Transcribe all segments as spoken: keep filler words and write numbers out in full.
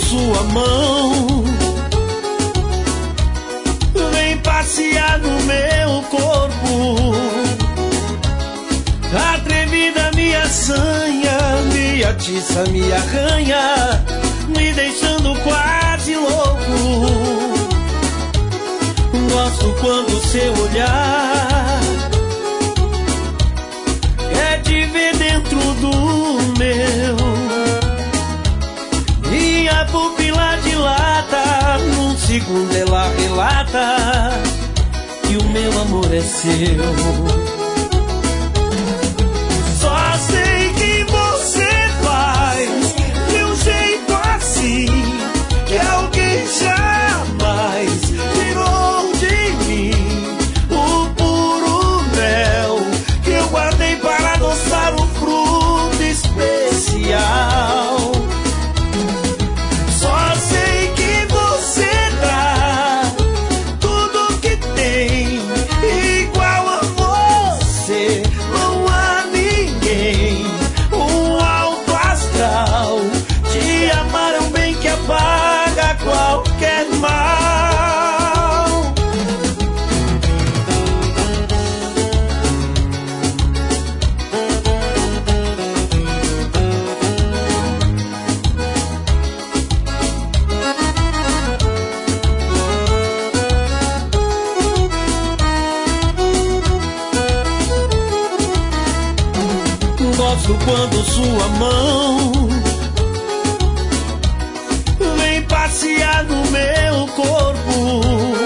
sua mão vem passear no meu corpo. Atrevida me assanha, me atiça, me arranha, me deixando quase louco. Gosto quando seu olhar é de ver dentro do meu, e a pupila dilata, num segundo ela relata que o meu amor é seu. Só sei que você faz de um jeito assim que alguém jamais tirou de mim o puro mel que eu guardei para adoçar um fruto especial. Só sei que você dá tudo que tem igual a você. Não há ninguém, um alto astral, te amar é um bem que apaga qualquer mal. Gosto quando sua mão vem passear no meu corpo.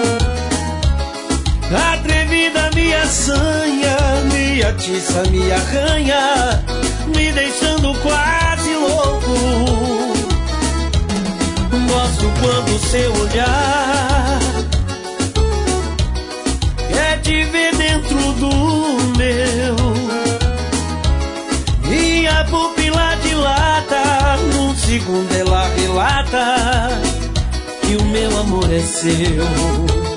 Atrevida me assanha, me atiça, me arranha, me deixando quase louco. Gosto quando seu olhar é de ver dentro do meu, e a pupila dilata, num segundo ela relata que o meu amor é seu.